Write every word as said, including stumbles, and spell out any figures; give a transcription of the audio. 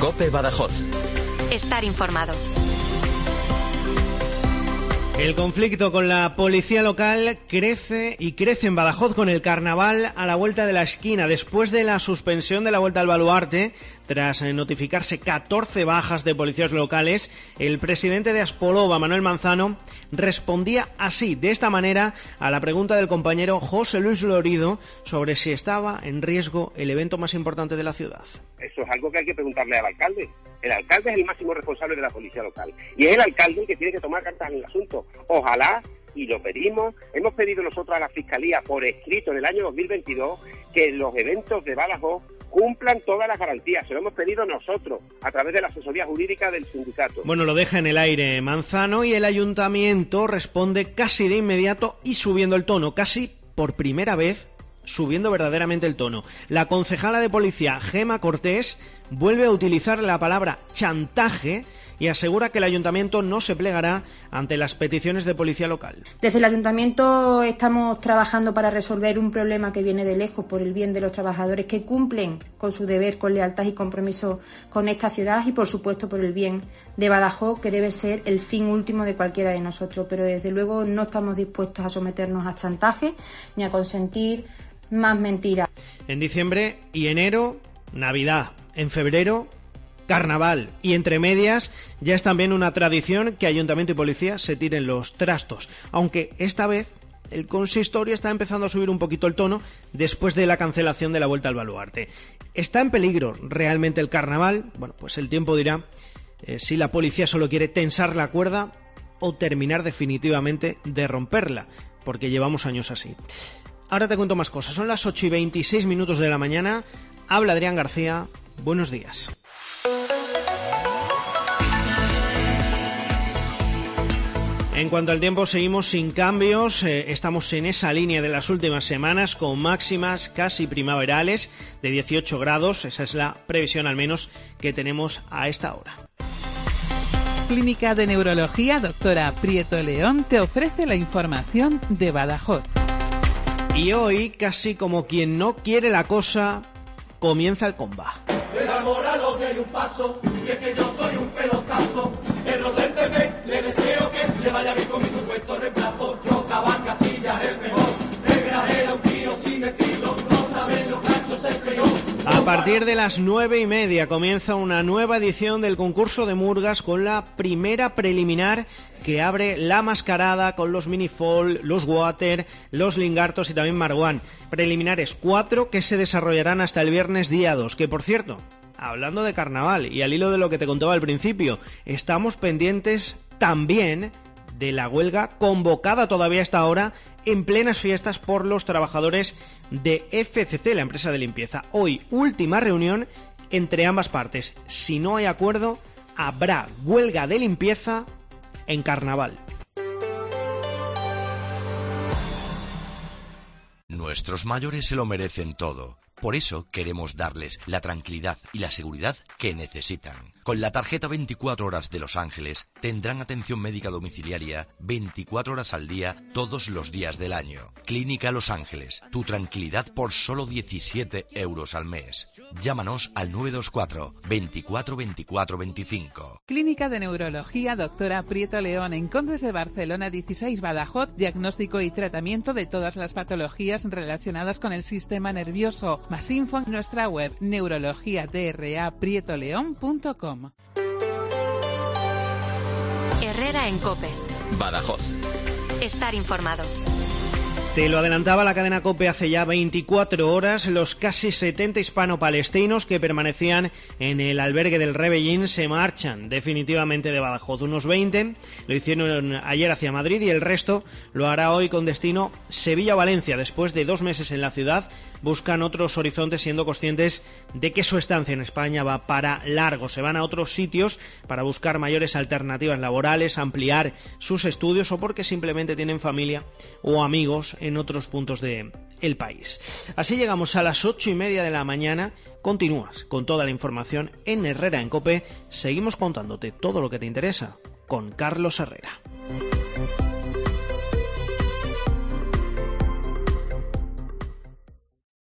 COPE Badajoz. Estar informado. El conflicto con la policía local crece y crece en Badajoz con el carnaval a la vuelta de la esquina. Después de la suspensión de la Vuelta al Baluarte, tras notificarse catorce bajas de policías locales, el presidente de Aspolova, Manuel Manzano, respondía así, de esta manera, a la pregunta del compañero José Luis Lorido sobre si estaba en riesgo el evento más importante de la ciudad. Eso es algo que hay que preguntarle al alcalde. El alcalde es el máximo responsable de la policía local y es el alcalde el que tiene que tomar cartas en el asunto. Ojalá, y lo pedimos, hemos pedido nosotros a la Fiscalía por escrito en el año dos mil veintidós que los eventos de Badajoz cumplan todas las garantías. Se lo hemos pedido nosotros a través de la asesoría jurídica del sindicato. Bueno, lo deja en el aire Manzano y el ayuntamiento responde casi de inmediato y subiendo el tono, casi por primera vez subiendo verdaderamente el tono. La concejala de policía, Gema Cortés, vuelve a utilizar la palabra chantaje y asegura que el ayuntamiento no se plegará ante las peticiones de policía local. Desde el ayuntamiento estamos trabajando para resolver un problema que viene de lejos por el bien de los trabajadores que cumplen con su deber, con lealtad y compromiso con esta ciudad y por supuesto por el bien de Badajoz, que debe ser el fin último de cualquiera de nosotros. Pero desde luego no estamos dispuestos a someternos a chantaje ni a consentir más mentiras. En diciembre y enero, Navidad. En febrero, Carnaval. Y entre medias ya es también una tradición que Ayuntamiento y Policía se tiren los trastos. Aunque esta vez el consistorio está empezando a subir un poquito el tono después de la cancelación de la Vuelta al Baluarte. ¿Está en peligro realmente el Carnaval? Bueno, pues el tiempo dirá eh, si la policía solo quiere tensar la cuerda o terminar definitivamente de romperla, porque llevamos años así. Ahora te cuento más cosas. Son las ocho y veintiséis minutos de la mañana. Habla Adrián García. Buenos días. En cuanto al tiempo, seguimos sin cambios. Eh, estamos en esa línea de las últimas semanas con máximas casi primaverales de dieciocho grados. Esa es la previsión al menos que tenemos a esta hora. Clínica de Neurología Doctora Prieto León te ofrece la información de Badajoz. Y hoy, casi como quien no quiere la cosa, comienza el comba. De la moral os doy un paso, y es que yo soy un pelotazo. Error del P P, le deseo que le vaya bien con mi supuesto reemplazo. Yo Cabán Casillas el mejor, el granero un tío sin estilo, no saben los ganchos es peor. A partir de las nueve y media comienza una nueva edición del concurso de murgas con la primera preliminar que abre la mascarada con los minifol, los water, los lingartos y también marguán. Preliminares cuatro que se desarrollarán hasta el viernes día dos, que por cierto, hablando de carnaval y al hilo de lo que te contaba al principio, estamos pendientes también de la huelga convocada todavía a esta hora en plenas fiestas por los trabajadores de F C C, la empresa de limpieza. Hoy, última reunión entre ambas partes. Si no hay acuerdo, habrá huelga de limpieza en carnaval. Nuestros mayores se lo merecen todo. Por eso queremos darles la tranquilidad y la seguridad que necesitan. Con la tarjeta veinticuatro horas de Los Ángeles tendrán atención médica domiciliaria veinticuatro horas al día todos los días del año. Clínica Los Ángeles, tu tranquilidad por solo diecisiete euros al mes. Llámanos al nueve dos cuatro, veinticuatro, veinticuatro, veinticinco. Clínica de Neurología Doctora Prieto León en Condes de Barcelona dieciséis Badajoz, diagnóstico y tratamiento de todas las patologías relacionadas con el sistema nervioso. Más info en nuestra web neurologia tra prieto león punto com. Herrera en COPE. Badajoz. Estar informado. Te lo adelantaba la cadena COPE hace ya veinticuatro horas, los casi setenta hispano-palestinos que permanecían en el albergue del Rebellín se marchan definitivamente de Badajoz. Unos veinte lo hicieron ayer hacia Madrid y el resto lo hará hoy con destino Sevilla-Valencia. Después de dos meses en la ciudad, buscan otros horizontes siendo conscientes de que su estancia en España va para largo. Se van a otros sitios para buscar mayores alternativas laborales, ampliar sus estudios o porque simplemente tienen familia o amigos en otros puntos del país. Así llegamos a las ocho y media de la mañana. Continúas con toda la información en Herrera en COPE. Seguimos contándote todo lo que te interesa con Carlos Herrera.